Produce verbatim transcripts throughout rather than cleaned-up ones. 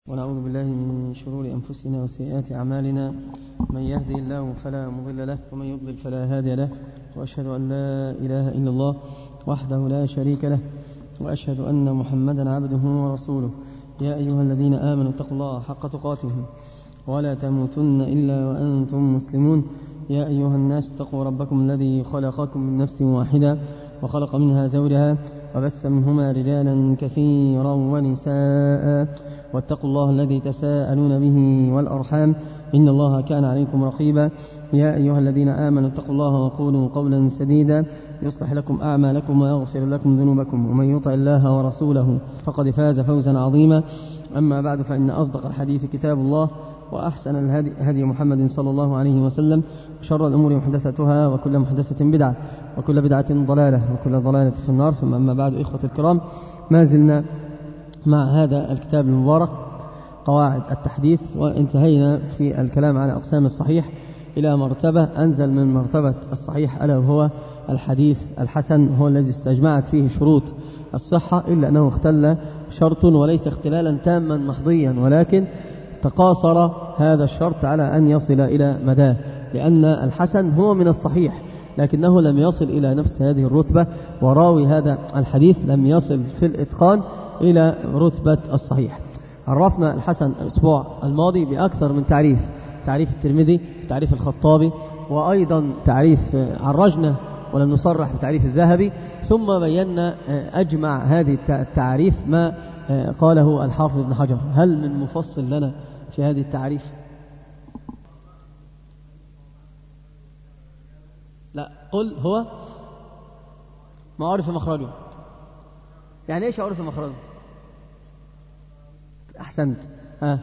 ونعوذ بالله من شرور أنفسنا وسيئات أعمالنا، من يهدي الله فلا مضل له ومن يضلل فلا هادي له، وأشهد أن لا إله إلا الله وحده لا شريك له، وأشهد أن محمدا عبده ورسوله. يا أيها الذين آمنوا اتقوا الله حق تقاته ولا تموتن إلا وأنتم مسلمون. يا أيها الناس اتقوا ربكم الذي خلقكم من نفس واحدة وخلق منها زوجها وبث منهما رجالا كثيرا ونساء، واتقوا الله الذي تساءلون به والأرحام إن الله كان عليكم رقيبا. يا أيها الذين آمنوا اتقوا الله وقولوا قولا سديدا يصلح لكم أعمالكم ويغفر لكم ذنوبكم، ومن يطع الله ورسوله فقد فاز فوزا عظيما. أما بعد، فإن أصدق الحديث كتاب الله، وأحسن الهدي هدي محمد صلى الله عليه وسلم، وشر الأمور محدثتها، وكل محدثة بدعة، وكل بدعة ضلالة، وكل ضلالة في النار. ثم أما بعد، إخوة الكرام، ما زلنا مع هذا الكتاب المبارك قواعد التحديث، وانتهينا في الكلام على أقسام الصحيح إلى مرتبة أنزل من مرتبة الصحيح، ألا وهو الحديث الحسن، هو الذي استجمعت فيه شروط الصحة، إلا أنه اختل شرط وليس اختلالا تاما محضيا، ولكن تقاصر هذا الشرط على أن يصل إلى مداه، لأن الحسن هو من الصحيح لكنه لم يصل إلى نفس هذه الرتبة، وراوي هذا الحديث لم يصل في الإتقان إلى رتبة الصحيح. عرفنا الحسن الأسبوع الماضي بأكثر من تعريف، تعريف الترمذي، تعريف الخطابي، وأيضا تعريف عرجنا ولم نصرح بتعريف الذهبي، ثم بينا أجمع هذه التعريف ما قاله الحافظ ابن حجر. هل من مفصل لنا في هذه التعريف؟ لا، قل هو ما عرف مخرجه. يعني ايش عرف مخرجه؟ احسنت. ها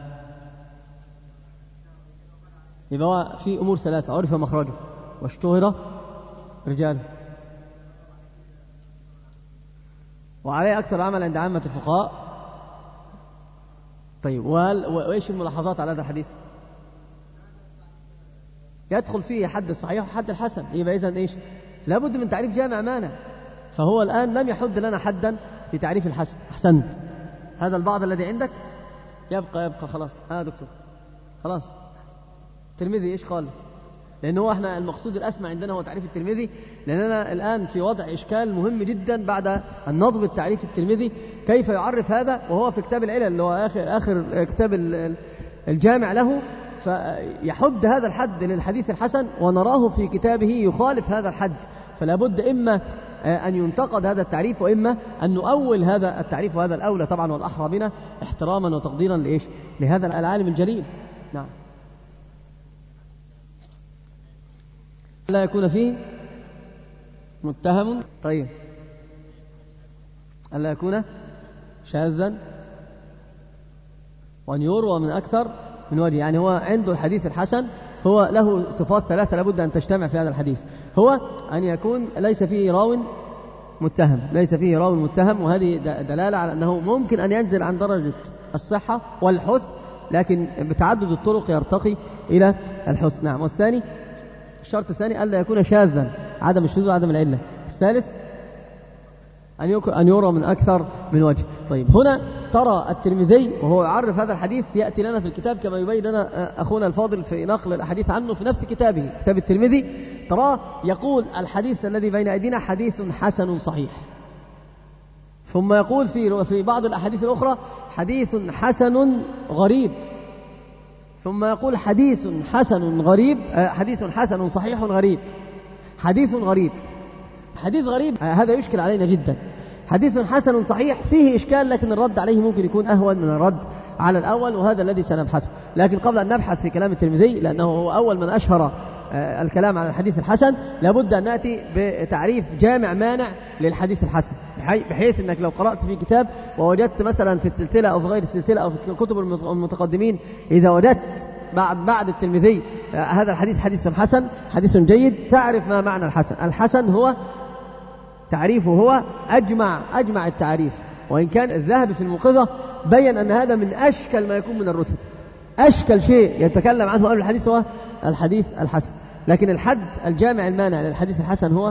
يبقى هو في امور ثلاثه: عرف مخرجه، واشتهر رجاله، وعليه اكثر عمل عند عامه الفقهاء. طيب، وهل وايش الملاحظات على هذا الحديث؟ يدخل فيه حد الصحيح وحد الحسن. يبقى إذن إيش؟ لابد من تعريف جامع مانع. فهو الآن لم يحد لنا حدا في تعريف الحسن. أحسنت. هذا البعض الذي عندك يبقى يبقى خلاص. ها دكتور، خلاص. الترمذي إيش قال؟ لأنه احنا المقصود الأسمى عندنا هو تعريف الترمذي، لأننا الآن في وضع إشكال مهم جدا بعد النظم التعريف الترمذي، كيف يعرف هذا وهو في كتاب العلل اللي هو آخر آخر كتاب الجامع له، فيحد هذا الحد للحديث الحسن، ونراه في كتابه يخالف هذا الحد. فلا بد إما أن ينتقد هذا التعريف، وإما أن نؤول هذا التعريف، وهذا الأولى طبعا والأحرى بنا احتراما وتقديرا لإيش؟ لهذا العالم الجليل. نعم. لا يكون فيه متهم. طيب، ألا يكون شاذا، وأن يروى من أكثر من وجه. يعني هو عنده الحديث الحسن هو له صفات ثلاثة لابد أن تجتمع في هذا الحديث: هو أن يكون ليس فيه راو متهم، ليس فيه راو متهم، وهذه دلالة على أنه ممكن أن ينزل عن درجة الصحة والحسن، لكن بتعدد الطرق يرتقي إلى الحسن. نعم. والثاني، الشرط الثاني ألا يكون شاذا، عدم الشذوذ وعدم العلة. الثالث أن يرى من أكثر من وجه. طيب، هنا ترى الترمذي وهو يعرف هذا الحديث يأتي لنا في الكتاب كما يبين لنا أخونا الفاضل في نقل الحديث عنه في نفس كتابه، كتاب الترمذي، ترى يقول الحديث الذي بين أيدينا حديث حسن صحيح، ثم يقول في في بعض الأحاديث الأخرى حديث حسن غريب، ثم يقول حديث حسن غريب، حديث حسن صحيح غريب، حديث غريب. حديث غريب هذا يشكل علينا جدا. حديث حسن صحيح فيه إشكال، لكن الرد عليه ممكن يكون أهون من الرد على الأول، وهذا الذي سنبحثه. لكن قبل أن نبحث في كلام الترمذي، لأنه هو أول من أشهر الكلام على الحديث الحسن، لابد أن نأتي بتعريف جامع مانع للحديث الحسن، بحيث أنك لو قرأت في كتاب ووجدت مثلا في السلسلة أو في غير السلسلة أو في كتب المتقدمين، إذا وجدت بعد بعد الترمذي هذا الحديث حديث حسن، حديث جيد، تعرف ما معنى الحسن. الحسن هو تعريفه هو أجمع أجمع التعريف، وإن كان الذهبي في الموقظة بيّن أن هذا من أشكل ما يكون من الرتب، أشكل شيء يتكلم عنه أهل الحديث هو الحديث الحسن. لكن الحد الجامع المانع للحديث الحسن هو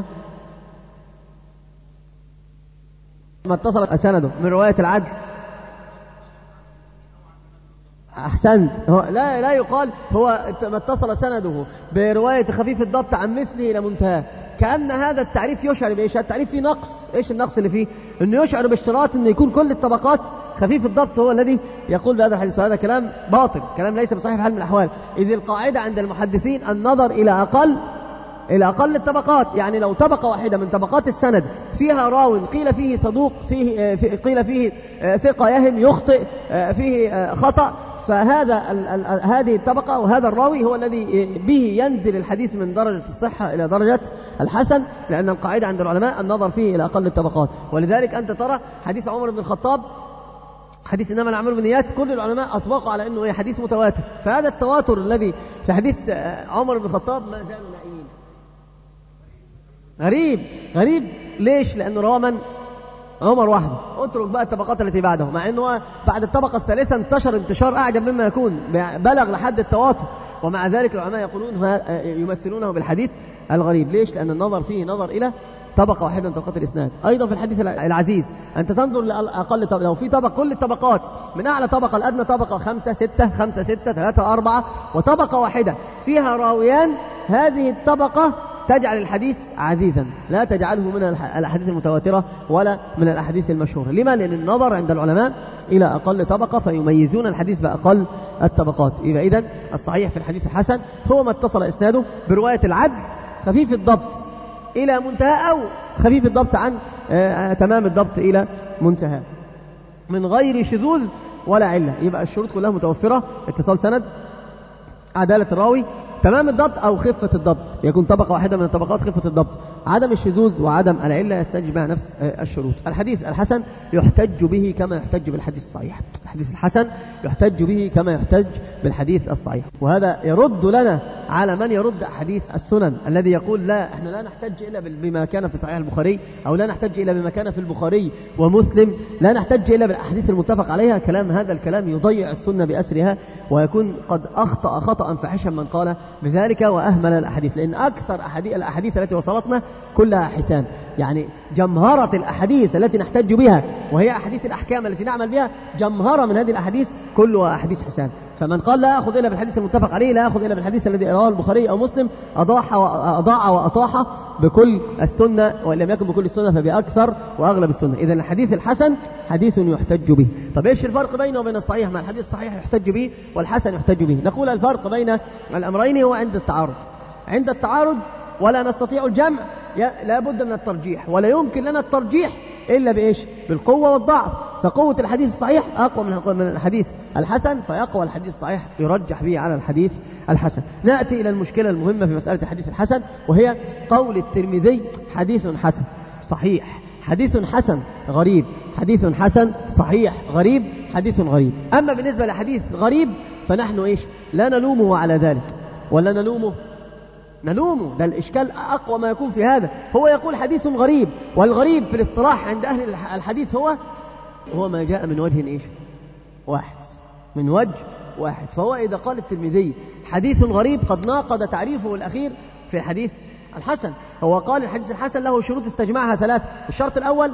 ما اتصلت سنده من رواية العدل أحسنت. هو لا لا يقال هو ما اتصل سنده برواية خفيف الضبط عن مثله إلى منتهى، كأن هذا التعريف يشعر بإيش؟ التعريف فيه نقص. إيش النقص اللي فيه؟ إنه يشعر باشتراط إنه يكون كل الطبقات خفيف الضبط هو الذي يقول بهذا الحديث، وهذا كلام باطل، كلام ليس بصحيح بحال من الأحوال، إذ القاعدة عند المحدثين النظر إلى أقل إلى أقل الطبقات. يعني لو طبقة واحدة من طبقات السند فيها راو قيل فيه صدوق، فيه قيل فيه ثقة يهم يخطئ، فيه خطأ، فهذا هذه الطبقة وهذا الراوي هو الذي به ينزل الحديث من درجة الصحة إلى درجة الحسن، لأن القاعدة عند العلماء النظر فيه إلى أقل الطبقات. ولذلك أنت ترى حديث عمر بن الخطاب، حديث إنما الأعمال بالنيات، كل العلماء أطبقوا على أنه حديث متواتر. فهذا التواتر الذي في حديث عمر بن الخطاب ما زالوا نائمين. غريب غريب ليش؟ لأنه روى من؟ عمر وحده. اترك بقى الطبقات التي بعده، مع أنه بعد الطبقة الثالثة انتشر انتشار أعجب مما يكون، بلغ لحد التواتر، ومع ذلك العلماء يقولون يمثلونه بالحديث الغريب. ليش؟ لأن النظر فيه نظر إلى طبقة واحدة من طبقات الإسناد. أيضا في الحديث العزيز أنت تنظر لأقل طبقة، لو في طبقة كل الطبقات من أعلى طبقة الأدنى طبقة خمسة ستة خمسة ستة ثلاثة أربعة وطبقة واحدة فيها راويان، هذه الطبقة تجعل الحديث عزيزا، لا تجعله من الأحاديث المتواترة ولا من الأحاديث المشهورة. لما؟ لأن النظر عند العلماء إلى أقل طبقة فيميزون الحديث بأقل الطبقات. يبقى إذن الصحيح في الحديث الحسن هو ما اتصل إسناده برواية العدل خفيف الضبط إلى منتهى، أو خفيف الضبط عن آه تمام الضبط إلى منتهى، من غير شذوذ ولا علة. يبقى الشروط كلها متوفرة: اتصال سند، عدالة الراوي، تمام الضبط أو خفة الضبط، يكون طبقة واحدة من الطبقات خفة الضبط، عدم الشذوذ وعدم العلة يستجمع نفس الشروط. الحديث الحسن يحتج به كما يحتج بالحديث الصحيح، الحديث الحسن يحتج به كما يحتج بالحديث الصحيح. وهذا يرد لنا على من يرد حديث السنن الذي يقول لا، احنا لا نحتج إلا بما كان في صحيح البخاري، أو لا نحتج إلا بما كان في البخاري ومسلم، لا نحتج إلا بالأحاديث المتفق عليها. كلام هذا الكلام يضيع السنة بأسرها، ويكون قد أخطأ خطأ فاحشا من قال بذلك وأهمل الأحاديث، لأن أكثر الأحاديث التي وصلتنا كلها حسان. يعني جمهرة الأحاديث التي نحتج بها وهي أحاديث الأحكام التي نعمل بها، جمهرة من هذه الأحاديث كلها أحاديث حسان. فمن قال لا أخذ إلا بالحديث المتفق عليه، لا أخذ إلا بالحديث الذي رواه البخاري أو مسلم، أضاع وأضاع وأطاح بكل السنة، وإن لم يكن بكل السنة فبأكثر وأغلب السنة. إذا الحديث الحسن حديث يحتج به. طب إيش الفرق بينه وبين الصحيح؟ ما الحديث الصحيح يحتج به والحسن يحتج به. نقول الفرق بين الأمرين هو عند التعارض. عند التعارض ولا نستطيع الجمع، لا بد من الترجيح، ولا يمكن لنا الترجيح إلا بإيش؟ بالقوة والضعف. فقوة الحديث الصحيح أقوى من الحديث الحسن، فيقوى الحديث الصحيح يرجح به على الحديث الحسن. نأتي إلى المشكلة المهمة في مسألة الحديث الحسن، وهي قول الترمذي حديث حسن صحيح، حديث حسن غريب، حديث حسن صحيح غريب، حديث غريب. أما بالنسبة لحديث غريب فنحن إيش؟ لا نلومه على ذلك، ولا نلومه نلومه، ده الإشكال أقوى ما يكون في هذا. هو يقول حديث غريب، والغريب في الاصطلاح عند أهل الحديث هو هو ما جاء من وجه إيش؟ واحد، من وجه واحد. فهو إذا قال الترمذي حديث غريب قد ناقض تعريفه الأخير في الحديث الحسن. هو قال الحديث الحسن له شروط استجمعها ثلاث: الشرط الأول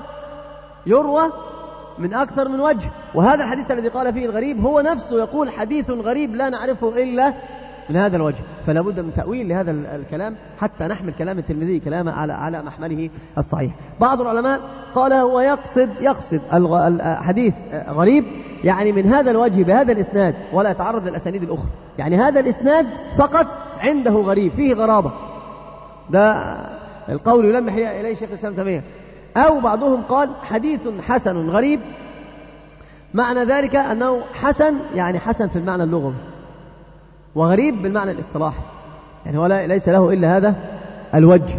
يروى من أكثر من وجه، وهذا الحديث الذي قال فيه الغريب هو نفسه يقول حديث غريب لا نعرفه إلا من هذا الوجه. فلا بد من تأويل لهذا الكلام حتى نحمل كلام الترمذي كلام على على محمله الصحيح. بعض العلماء قال هو يقصد يقصد الحديث غريب يعني من هذا الوجه بهذا الإسناد، ولا يتعرض للأسانيد الأخرى، يعني هذا الإسناد فقط عنده غريب فيه غرابة. ده القول يلمح إليه شيخ الإسلام تيمية. أو بعضهم قال حديث حسن غريب، معنى ذلك أنه حسن يعني حسن في المعنى اللغوي، وغريب بالمعنى الاصطلاحي، يعني هو ليس له إلا هذا الوجه.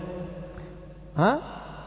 ها؟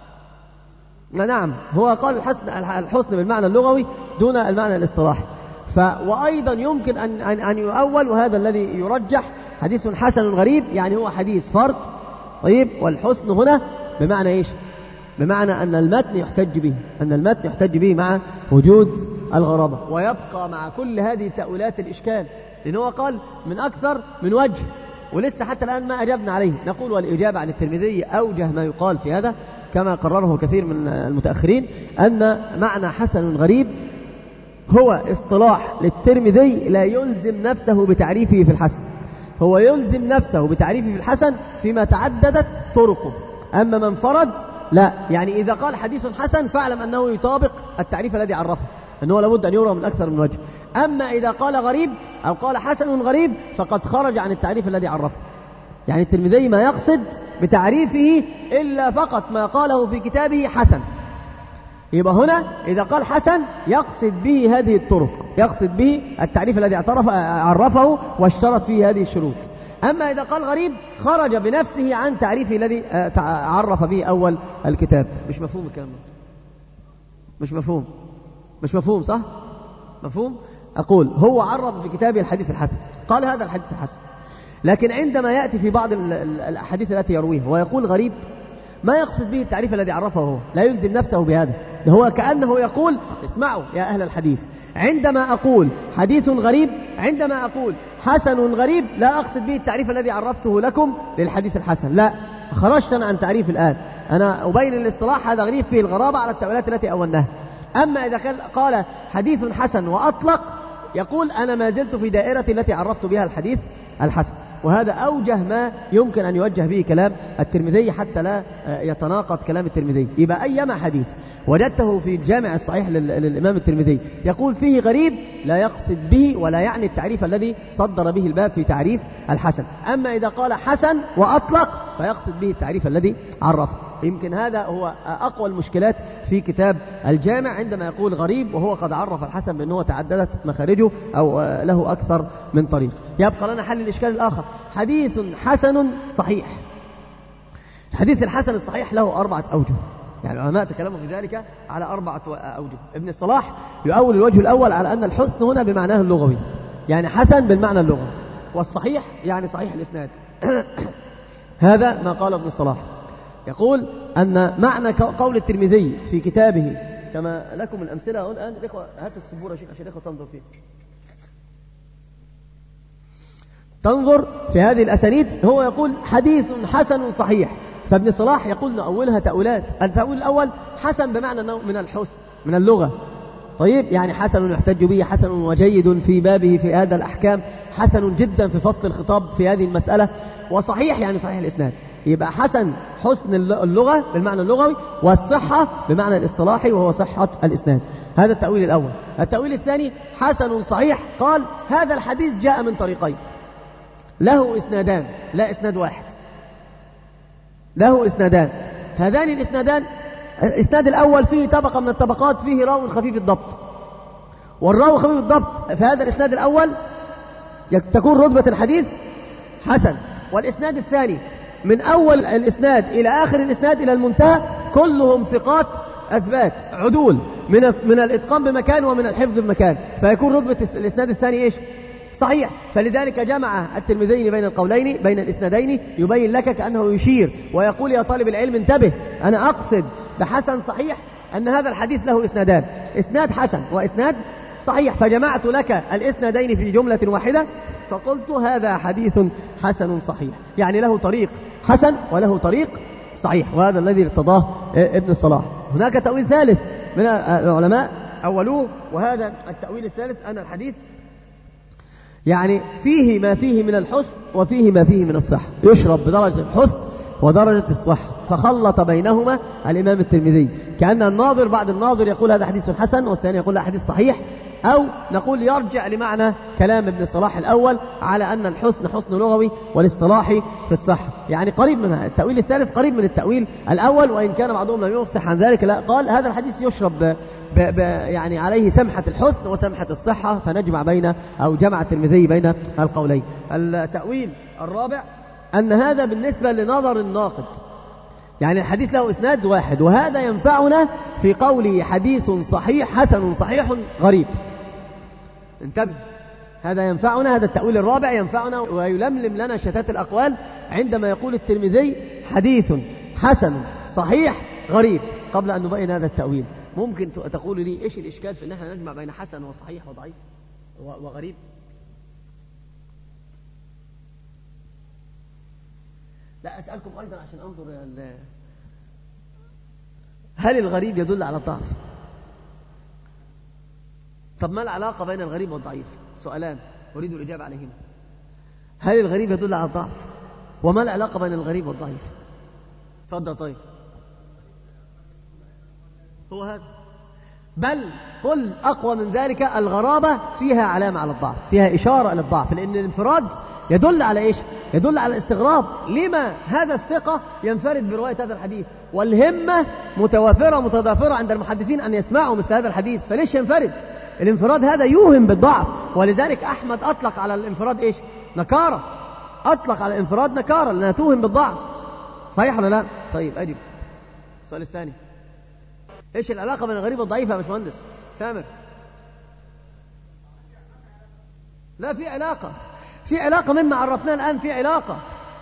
نعم، هو قال الحسن الحسن بالمعنى اللغوي دون المعنى الاصطلاحي. ف وأيضا يمكن أن أن أن يؤول، وهذا الذي يرجح، حديث حسن غريب يعني هو حديث فرد. طيب، والحسن هنا بمعنى إيش؟ بمعنى أن المتن يحتج به، أن المتن يحتج به مع وجود الغرابة. ويبقى مع كل هذه التأويلات الإشكال، لأنه قال من أكثر من وجه، ولسه حتى الآن ما أجبنا عليه. نقول والإجابة عن الترمذي أوجه ما يقال في هذا، كما قرره كثير من المتأخرين، أن معنى حسن غريب هو اصطلاح للترمذي لا يلزم نفسه بتعريفه في الحسن، هو يلزم نفسه بتعريفه في الحسن فيما تعددت طرقه، أما من فرد لا. يعني إذا قال حديث حسن فاعلم أنه يطابق التعريف الذي عرفه، أنه لابد أن يروى من أكثر من وجه. أما إذا قال غريب أو قال حسن غريب فقد خرج عن التعريف الذي عرفه. يعني الترمذي ما يقصد بتعريفه إلا فقط ما قاله في كتابه حسن. يبقى هنا إذا قال حسن يقصد به هذه الطرق، يقصد به التعريف الذي اعترف عرفه واشترط فيه هذه الشروط. أما إذا قال غريب خرج بنفسه عن تعريفه الذي عرف به أول الكتاب. مش مفهوم الكلام ده؟ مش مفهوم؟ مش مفهوم صح؟ مفهوم؟ أقول هو عرف في كتابه الحديث الحسن، قال هذا الحديث الحسن، لكن عندما يأتي في بعض الأحاديث التي يرويها ويقول غريب ما يقصد به التعريف الذي عرفه هو، لا يلزم نفسه بهذا. هو كأنه يقول اسمعوا يا أهل الحديث، عندما أقول حديث غريب، عندما أقول حسن غريب لا أقصد به التعريف الذي عرفته لكم للحديث الحسن، لا، خرجت عن تعريف الآن، أنا أبين الاصطلاح هذا غريب فيه الغرابة على التأويلات التي أولناها. أما إذا قال حديث حسن وأطلق يقول أنا ما زلت في دائرة التي عرفت بها الحديث الحسن. وهذا أوجه ما يمكن أن يوجه به كلام الترمذي حتى لا يتناقض كلام الترمذي. يبقى أيما حديث وجدته في الجامع الصحيح للإمام الترمذي يقول فيه غريب لا يقصد به ولا يعني التعريف الذي صدر به الباب في تعريف الحسن. أما إذا قال حسن وأطلق فيقصد به التعريف الذي عرفه. يمكن هذا هو أقوى المشكلات في كتاب الجامع عندما يقول غريب وهو قد عرف الحسن بأنه تعددت مخارجه أو له أكثر من طريق. يبقى لنا حل الإشكال الآخر، حديث حسن صحيح. الحديث الحسن الصحيح له أربعة أوجه، يعني العلماء تكلموا في ذلك على أربعة أوجه. ابن الصلاح يؤول الوجه الأول على أن الحسن هنا بمعناه اللغوي، يعني حسن بالمعنى اللغوي، والصحيح يعني صحيح الإسناد. هذا ما قال ابن الصلاح، يقول أن معنى قول الترمذي في كتابه كما لكم الأمثلة الآن. الإخوة هات السبورة شيخ عشان الإخوة تنظر فيه، تنظر في هذه الأسانيد. هو يقول حديث حسن صحيح، فابن الصلاح يقول نأولها تأولات. التأويل الأول حسن بمعنى من الحسن من اللغة، طيب يعني حسن يحتج به، حسن وجيد في بابه في هذا الأحكام، حسن جدا في فصل الخطاب في هذه المسألة، وصحيح يعني صحيح الإسناد. يبقى حسن حسن اللغة بالمعنى اللغوي، والصحة بمعنى الاصطلاحي وهو صحة الإسناد. هذا التأويل الأول. التأويل الثاني حسن صحيح، قال هذا الحديث جاء من طريقين، له إسنادان لا إسناد واحد، له إسنادان. هذان الإسنادان، الإسناد الأول فيه طبقة من الطبقات فيه راو خفيف الضبط، والراو خفيف الضبط في هذا الإسناد الأول تكون رتبة الحديث حسن. والإسناد الثاني من أول الإسناد إلى آخر الإسناد إلى المنتهى كلهم ثقات أثبات عدول من من الإتقان بمكان ومن الحفظ بمكان، فيكون رتبة الإسناد الثاني إيش؟ صحيح. فلذلك جمع الترمذي بين القولين بين الإسنادين، يبين لك كأنه يشير ويقول يا طالب العلم انتبه، أنا أقصد بحسن صحيح أن هذا الحديث له إسنادان، إسناد حسن وإسناد صحيح، فجمعت لك الإسنادين في جملة واحدة فقلت هذا حديث حسن صحيح، يعني له طريق حسن وله طريق صحيح. وهذا الذي ارتضاه ابن الصلاح. هناك تأويل ثالث من العلماء أولوه، وهذا التأويل الثالث أن الحديث يعني فيه ما فيه من الحسن وفيه ما فيه من الصحة، يشرب بدرجة الحسن ودرجة الصحة، فخلط بينهما الإمام الترمذي. كأن الناظر بعد الناظر يقول هذا حديث حسن والثاني يقول هذا حديث صحيح، أو نقول يرجع لمعنى كلام ابن الصلاح الأول على أن الحسن حسن لغوي والاصطلاحي في الصحة، يعني قريب من التأويل الثالث، قريب من التأويل الأول، وإن كان بعضهم لم يفصح عن ذلك، لا قال هذا الحديث يشرب ب ب ب يعني عليه سمحة الحسن وسمحة الصحة، فنجمع بين أو جمع الترمذي بين القولين. التأويل الرابع أن هذا بالنسبة لنظر الناقد، يعني الحديث له إسناد واحد، وهذا ينفعنا في قوله حديث صحيح حسن صحيح غريب. انتبه، هذا ينفعنا، هذا التأويل الرابع ينفعنا ويلملم لنا شتات الأقوال عندما يقول الترمذي حديث حسن صحيح غريب. قبل أن نبين هذا التأويل ممكن تقول لي إيش الإشكال في أن احنا نجمع بين حسن وصحيح وضعيف وغريب؟ لا أسألكم أيضا عشان أنظر هل الغريب يدل على الضعف؟ طب ما العلاقة بين الغريب والضعيف؟ سؤالان أريد الإجابة عليهما. هل الغريب يدل على الضعف؟ وما العلاقة بين الغريب والضعيف؟ تفضل. طيب هو هذا، بل قل أقوى من ذلك، الغرابة فيها علامة على الضعف، فيها إشارة إلى الضعف، لأن الانفراد يدل على إيش؟ يدل على الاستغراب. لما هذا الثقة ينفرد برواية هذا الحديث، والهمة متوافرة متضافرة عند المحدثين أن يسمعوا مثل هذا الحديث، فليش ينفرد؟ الانفراد هذا يوهم بالضعف، ولذلك أحمد أطلق على الانفراد إيش؟ نكارة. أطلق على الانفراد نكارة لأنها توهم بالضعف. صحيح ولا لا؟ طيب أجب. السؤال الثاني، إيش العلاقة بين الغريب والضعيف يا باشمهندس سامر؟ لا، في علاقة، في علاقة مما عرفناه الآن، في علاقة.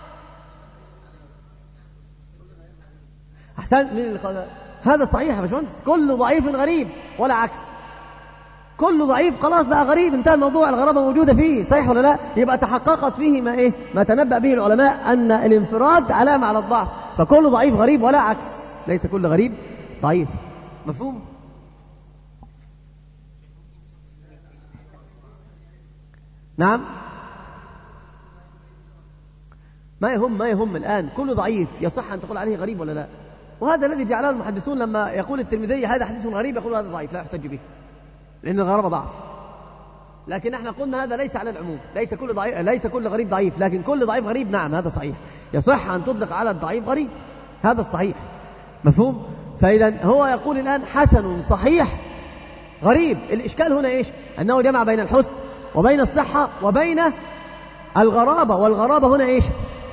أحسن، مين اللي قال هذا؟ صحيح يا باشمهندس، كل ضعيف غريب ولا عكس. كل ضعيف خلاص بقى غريب، انتهى الموضوع، الغرابة موجودة فيه. صحيح ولا لا؟ يبقى تحققت فيه ما إيه؟ ما تنبأ به العلماء أن الانفراد علامة على الضعف، فكل ضعيف غريب ولا عكس، ليس كل غريب ضعيف. مفهوم؟ نعم، ما يهم ما يهم الآن، كل ضعيف يصح أن تقول عليه غريب ولا لا؟ وهذا الذي جعله المحدثون لما يقول الترمذي هذا حديث غريب يقول هذا ضعيف، لا يحتج به، لأن الغرابة ضعف. لكن احنا قلنا هذا ليس على العموم، ليس كل ضعيف، ليس كل غريب ضعيف، لكن كل ضعيف غريب. نعم هذا صحيح، يصح أن تطلق على الضعيف غريب، هذا الصحيح. مفهوم؟ فإذا هو يقول الآن حسن صحيح غريب. الإشكال هنا إيش؟ أنه جمع بين الحسن وبين الصحة وبين الغرابة، والغرابة هنا إيش؟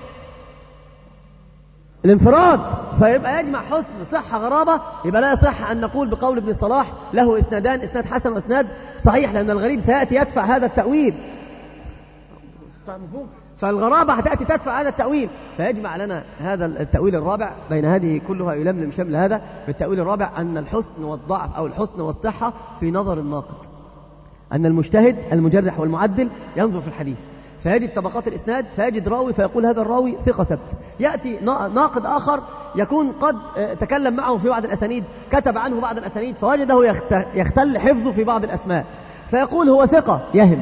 الانفراد. فيبقى يجمع حسن صحة غرابة، يبقى لا يصح أن نقول بقول ابن الصلاح له إسنادان، إسناد حسن وإسناد صحيح، لأن الغريب سيأتي يدفع هذا التأويل. فالغرابة هتأتي تدفع هذا التأويل، فيجمع لنا هذا التأويل الرابع بين هذه كلها، يلملم شمل هذا بالتأويل الرابع، أن الحسن والضعف أو الحسن والصحة في نظر الناقد، أن المجتهد المجرح والمعدل ينظر في الحديث فيجد طبقات الإسناد، فيجد راوي فيقول هذا الراوي ثقة ثبت. يأتي ناقد آخر يكون قد تكلم معه في بعض الأسانيد، كتب عنه بعض الأسانيد، فوجده يختل حفظه في بعض الأسماء، فيقول هو ثقة يهم.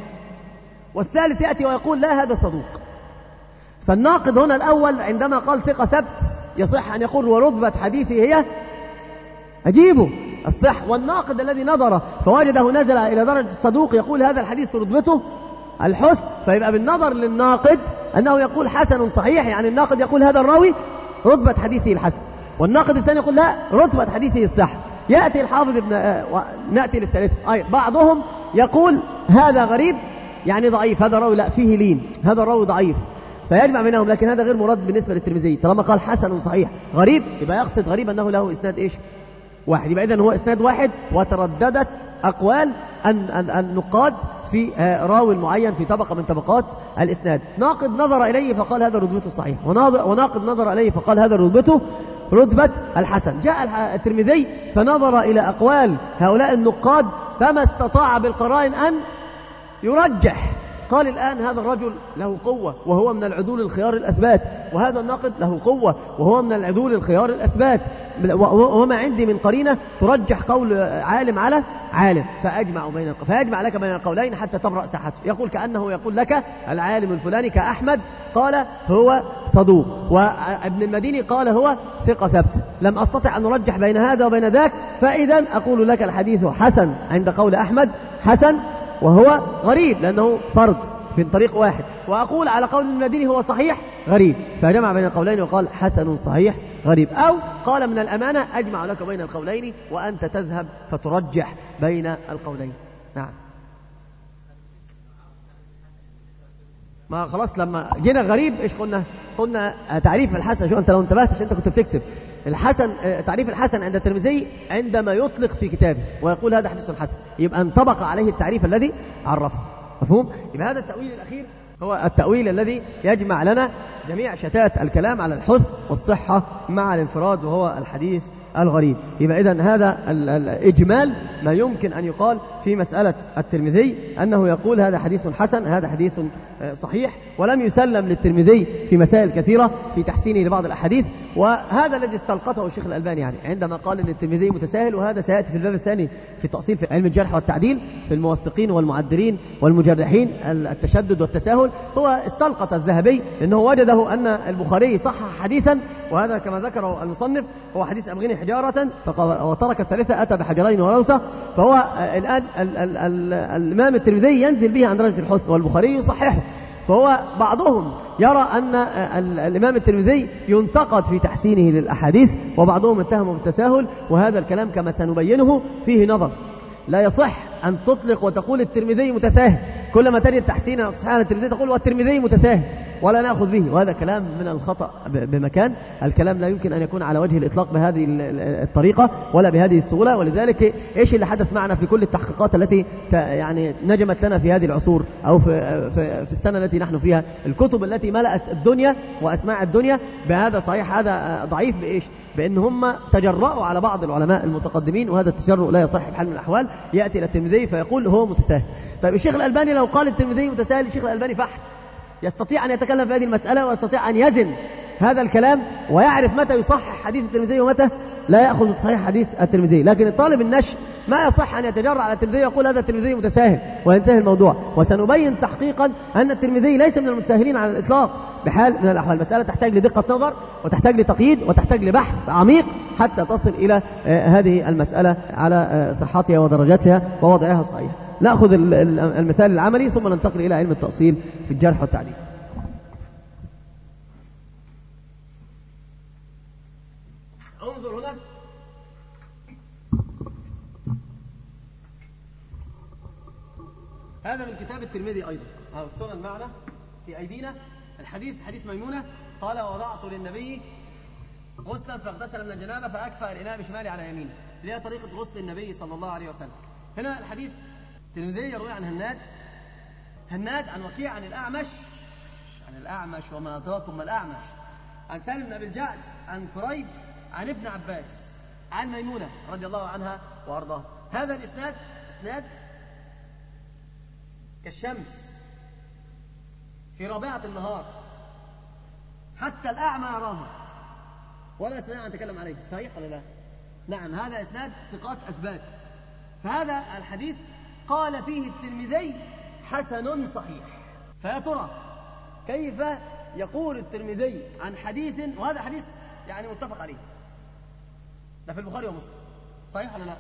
والثالث يأتي ويقول لا هذا صدوق. فالناقد هنا الأول عندما قال ثقة ثبت يصح أن يقول ورتبة حديثه هي أجيبه الصح. والناقد الذي نظر فوجده نزل إلى درجة الصدوق يقول هذا الحديث رتبته الحسن. فيبقى بالنظر للناقد أنه يقول حسن صحيح، يعني الناقد يقول هذا الراوي رتبة حديثه الحسن، والناقد الثاني يقول لا رتبة حديثه الصح. يأتي الحافظ ابن آه نأتي للثالث أي بعضهم يقول هذا غريب يعني ضعيف، هذا راوي لا فيه لين، هذا الراوي ضعيف، فيجمع بينهم. لكن هذا غير مراد بالنسبة للترمذي، طالما قال حسن صحيح غريب يبقى يقصد غريب أنه له إسناد إيش؟ واحد. يبقى إذن هو إسناد واحد، وترددت أقوال النقاد في راوي معين في طبقة من طبقات الإسناد. ناقد نظر إليه فقال هذا رتبته صحيح، وناقد نظر إليه فقال هذا رتبته رتبة الحسن. جاء الترمذي فنظر إلى أقوال هؤلاء النقاد فما استطاع بالقرائن أن يرجح، قال الآن هذا الرجل له قوة وهو من العدول الخيار الأثبات، وهذا الناقد له قوة وهو من العدول الخيار الأثبات، وما عندي من قرينة ترجح قول عالم على عالم، فأجمع بين الق... فيجمع لك بين القولين حتى تبرأ ساحته. يقول كأنه يقول لك العالم الفلاني كأحمد قال هو صدوق، وابن المديني قال هو ثقة ثبت، لم أستطع أن أرجح بين هذا وبين ذاك، فإذا أقول لك الحديث حسن عند قول أحمد حسن وهو غريب لأنه فرد من طريق واحد، وأقول على قول المديني هو صحيح غريب، فجمع بين القولين وقال حسن صحيح غريب. أو قال من الأمانة أجمع لك بين القولين وأنت تذهب فترجح بين القولين. نعم، ما خلاص لما جينا غريب إيش قلنا؟ قلنا تعريف الحسن. شو أنت لو انتبهتش أنت كنت بتكتب الحسن، تعريف الحسن عند الترمذي عندما يطلق في كتابه ويقول هذا حديث حسن، يبقى انطبق عليه التعريف الذي عرفه. مفهوم؟ يبقى هذا التأويل الأخير هو التأويل الذي يجمع لنا جميع شتات الكلام على الحسن والصحة مع الانفراد، وهو الحديث الغريب. يبقى إذن هذا الإجمال ما يمكن أن يقال في مسألة الترمذي، أنه يقول هذا حديث حسن، هذا حديث صحيح، ولم يسلم للترمذي في مسائل كثيرة في تحسينه لبعض الأحاديث. وهذا الذي استلقته الشيخ الألباني يعني عندما قال أن الترمذي متساهل، وهذا سيأتي في الباب الثاني في تأصيل في علم الجرح والتعديل في الموثقين والمعدلين والمجرحين التشدد والتساهل. هو استلقط الذهبي لأنه وجده أن البخاري صحح حديثا، وهذا كما ذكره المصنف هو حديث أبغني حجارة وترك الثالثة أتى بحجرين وروثة. فهو الآن ال ال ال الإمام الترمذي ينزل به عن درجة الحسن والبخاري يصححه. فهو بعضهم يرى أن الإمام الترمذي ينتقد في تحسينه للأحاديث، وبعضهم اتهمه بالتساهل، وهذا الكلام كما سنبينه فيه نظر. لا يصح أن تطلق وتقول الترمذي متساهل، كلما تجد تحسينا أو تصحيحا الترمذي تقول والترمذي متساهل ولا نأخذ به، وهذا كلام من الخطأ بمكان. الكلام لا يمكن أن يكون على وجه الإطلاق بهذه الطريقة ولا بهذه السهولة. ولذلك إيش اللي حدث معنا في كل التحقيقات التي يعني نجمت لنا في هذه العصور أو في, في, في السنة التي نحن فيها، الكتب التي ملأت الدنيا وأسماع الدنيا بهذا صحيح هذا ضعيف، بإيش؟ بأن هم تجرؤوا على بعض العلماء المتقدمين، وهذا التجرؤ لا يصح بحال من الأحوال. يأتي إلى الترمذي فيقول هو متساهل. طيب الشيخ الألباني لو قال الترمذي متساهل، الشيخ الألباني فحل يستطيع أن يتكلم في هذه المسألة، ويستطيع أن يزن هذا الكلام ويعرف متى يصحح حديث الترمذي ومتى لا يأخذ صحيح حديث الترمذي. لكن الطالب النشء ما يصح أن يتجرأ على الترمذي ويقول هذا الترمذي متساهل وينتهي الموضوع. وسنبين تحقيقا أن الترمذي ليس من المتساهلين على الإطلاق بحال من الأحوال. المسألة تحتاج لدقة نظر وتحتاج لتقييد وتحتاج لبحث عميق حتى تصل إلى هذه المسألة على صحتها ودرجاتها ووضعها الصحيح. نأخذ المثال العملي ثم ننتقل إلى علم التأصيل في الجرح والتعديل. انظر هنا، هذا من كتاب الترمذي أيضا، هذا السنن معنا في أيدينا. الحديث حديث ميمونة قال ووضعت للنبي غسلا فاغتسل من الجنابة فأكفأ الإناء بشمالي على يمينه، اللي هي طريقة غسل النبي صلى الله عليه وسلم. هنا الحديث الترمذي يروي عن هناد هناد عن وكيع عن الأعمش عن الأعمش وما أدراكم ما الأعمش عن سالم بن أبي الجعد عن كريب عن ابن عباس عن ميمونة رضي الله عنها وأرضاها. هذا الإسناد إسناد كالشمس في رابعة النهار حتى الأعمى يراها ولا يستطيع أن يتكلم عليه. صحيح ولا لا؟ نعم، هذا إسناد ثقات أثبات. فهذا الحديث قال فيه الترمذي حسن صحيح. فيا ترى كيف يقول الترمذي عن حديث، وهذا حديث يعني متفق عليه، ده في البخاري ومسلم، صحيح ولا لا؟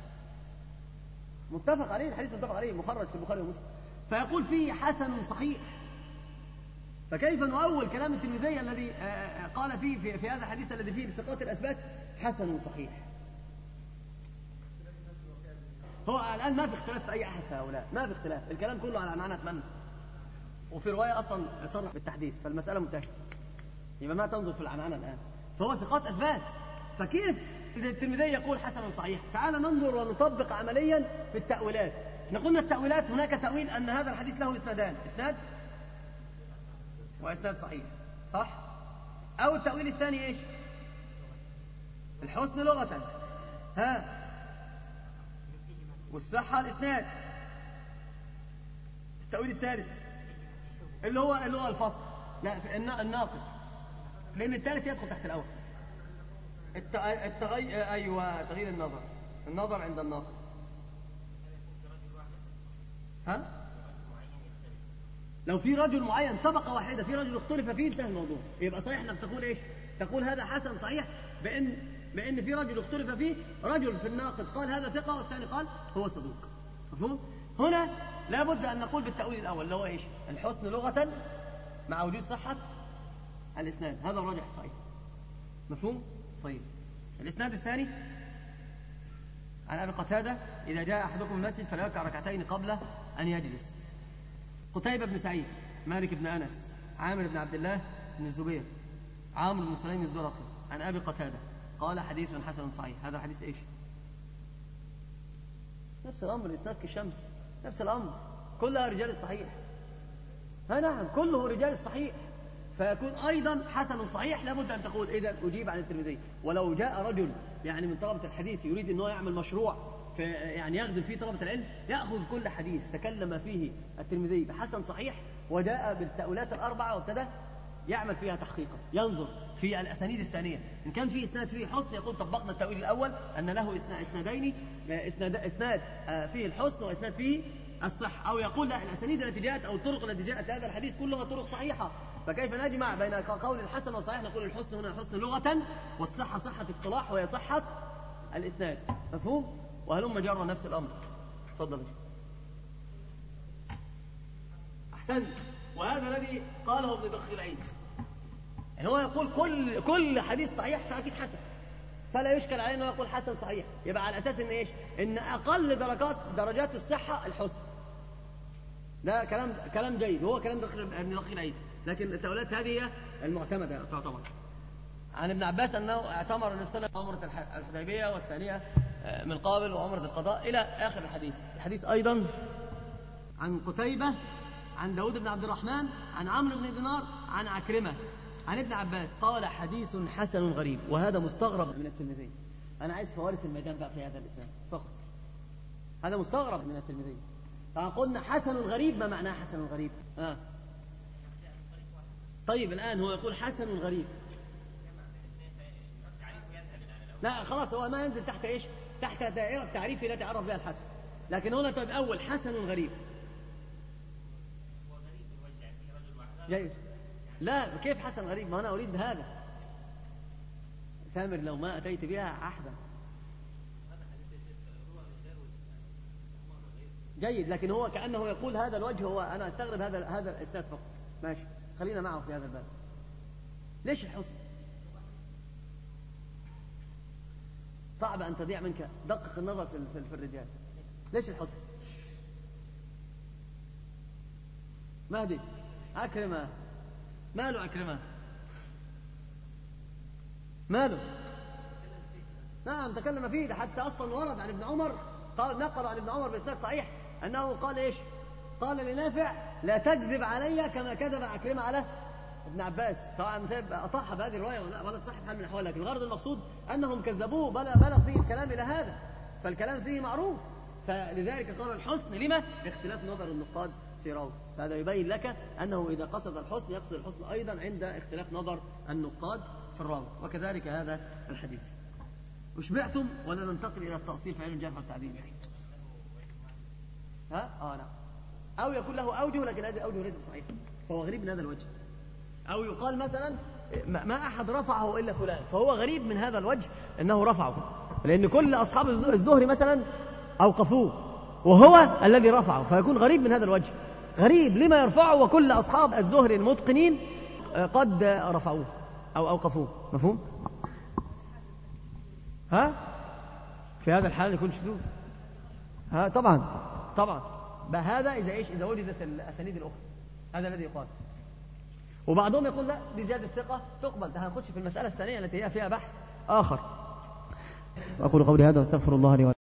متفق عليه، الحديث متفق عليه مخرج في البخاري ومسلم، فيقول فيه حسن صحيح. فكيف نؤول كلام الترمذي الذي قال فيه في, في هذا الحديث الذي فيه ثقات الأثبات حسن صحيح؟ هو الآن ما في اختلاف في أي أحد في هؤلاء، ما في اختلاف، الكلام كله على عنعنة من، وفي رواية أصلا صرح بالتحديث، فالمسألة منتهية. يبقى ما تنظر في العنعنة الآن، فهو ثقات أثبات. فكيف إذا الترمذي يقول حسن صحيح؟ تعال ننظر ونطبق عمليا في التأويلات. احنا قلنا التأويلات هناك تأويل أن هذا الحديث له إسنادان، إسناد وإسناد صحيح، صح؟ أو التأويل الثاني إيش؟ الحسن لغة، ها، والصحة الإسناد. التأويل الثالث اللي هو اللي هو الفصل، لا الناقد، لأن الثالث يدخل تحت الأول. التغي... أيوة تغيير النظر، النظر عند الناقد. ها؟ لو في رجل معين طبقة واحدة في رجل اختلف فيه انتهى الموضوع، يبقى صحيح انك تقول ايش؟ تقول هذا حسن صحيح بأن بأن في رجل اختلف فيه، رجل في الناقد قال هذا ثقة والثاني قال هو صدوق. مفهوم؟ هنا لابد أن نقول بالتأويل الأول اللي هو ايش؟ الحسن لغة مع وجود صحة الإسناد، هذا الراجح صحيح. مفهوم؟ طيب الإسناد الثاني عن أبي قتادة إذا جاء أحدكم المسجد فليركع ركعتين قبل أن يجلس. قتيبة بن سعيد، مالك بن أنس، عامر بن عبد الله بن الزبير، عامر بن سليم الزرقي عن أبي قتادة قال حديث حسن صحيح. هذا حديث إيش؟ نفس الأمر، الإسناد كالشمس، نفس الأمر، كلها رجال الصحيح. ها نعم، كله رجال الصحيح. فيكون أيضا حسن صحيح لابد أن تقول إذا أجيب عن الترمذي. ولو جاء رجل يعني من طلبة الحديث يريد أنه يعمل مشروع في يعني يخدم فيه طلبة العلم، يأخذ كل حديث تكلم فيه الترمذي بحسن صحيح وجاء بالتأويلات الأربعة وابتدى يعمل فيها تحقيقا، ينظر في الأسانيد الثانية إن كان في إسناد فيه حسن يقول طبقنا التأويل الأول أن له إسنادين، إسناد, إسناد فيه الحسن وإسناد فيه الصح، أو يقول لا الأسانيد التي جاءت أو الطرق التي جاءت هذا الحديث كلها طرق صحيحة، فكيف نجمع بين قول الحسن والصحيح؟ نقول الحسن هنا حسن لغة والصحة صحة اصطلاح وهي صحة الإسناد. مفهوم؟ وهلم جرى نفس الأمر. تفضل. أحسنت. وهذا الذي قاله ابن دخيل العيد، يعني هو يقول كل كل حديث صحيح فأكيد حسن، فلا يشكل عليه أنه يقول حسن صحيح، يبقى على أساس إن إيش؟ إن أقل درجات درجات الصحة الحسن. ده كلام كلام جيد، وهو كلام ابن دخيل العيد، لكن التأويلات هذه هي المعتمدة تعتبر. عن ابن عباس أنه اعتمر للسنة عمرة الحديبية والثانية من قابل وعمرة القضاء إلى آخر الحديث. الحديث أيضا عن قتيبة عن داود بن عبد الرحمن عن عمرو بن دينار عن عكرمة عن ابن عباس قال حديث حسن غريب. وهذا مستغرب من الترمذي. أنا عايز فوارس الميدان بقى في هذا الإسناد فقط، هذا مستغرب من الترمذي. فقلنا حسن غريب، ما معناه حسن غريب؟ آه. طيب الآن هو يقول حسن غريب، لا خلاص هو ما ينزل تحت إيش؟ تحت دائرة التعريف التي عرف بها الحسن. لكن هنا طيب أول حسن غريب جيد. لا كيف حسن غريب؟ ما أنا أريد هذا ثامر، لو ما أتيت بها أحسن. جيد، لكن هو كأنه يقول هذا الوجه، هو أنا أستغرب هذا هذا الإسناد فقط. ماشي، خلينا معه في هذا الباب. ليش الحسن؟ صعب أن تضيع منك، دقق النظر في, في, في الرجال. ليش الحسن؟ مهدي أكرمه، ماله أكرمه؟ ماله؟ نعم تكلم فيه، ده حتى أصلا ورد عن ابن عمر، قال نقل عن ابن عمر بإسناد صحيح أنه قال إيش؟ قال لنافع لا تكذب علي كما كذب أكرمه على ابن عباس. طبعا أطاح بهذه الرواية ولا تصحح حال من الأحوال، لكن الغرض المقصود أنهم كذبوه، بل بلغ فيه الكلام إلى هذا، فالكلام فيه معروف. فلذلك قال الحسن لما؟ لاختلاف نظر النقاد في راوي. فهذا يبين لك أنه إذا قصد الحسن يقصد الحسن أيضا عند اختلاف نظر النقاد في الراوي. وكذلك هذا الحديث. وشبعتم ولا ننتقل إلى التأصيل في علم الجرح والتعديل؟ ها؟ آه نعم. أو يكون له أوجه لكن هذه الأوجه ليس بصحيح، فهو غريب من هذا الوجه. أو يقال مثلا ما أحد رفعه إلا فلان، فهو غريب من هذا الوجه أنه رفعه، لأن كل أصحاب الزهري مثلا أوقفوه وهو الذي رفعه، فيكون غريب من هذا الوجه. غريب لما يرفعه وكل أصحاب الزهري المتقنين قد رفعوه أو أوقفوه. مفهوم؟ ها؟ في هذا الحال يكون شذوذ. ها طبعا طبعا بهذا إذا إيش؟ إذا وجدت الأسانيد الأخرى، هذا الذي يقال. وبعضهم يقول لا دي زيادة ثقة تقبل. ده هنخش في المسألة الثانية التي هي فيها بحث آخر. أقول قولي هذا واستغفر الله لي ولكم.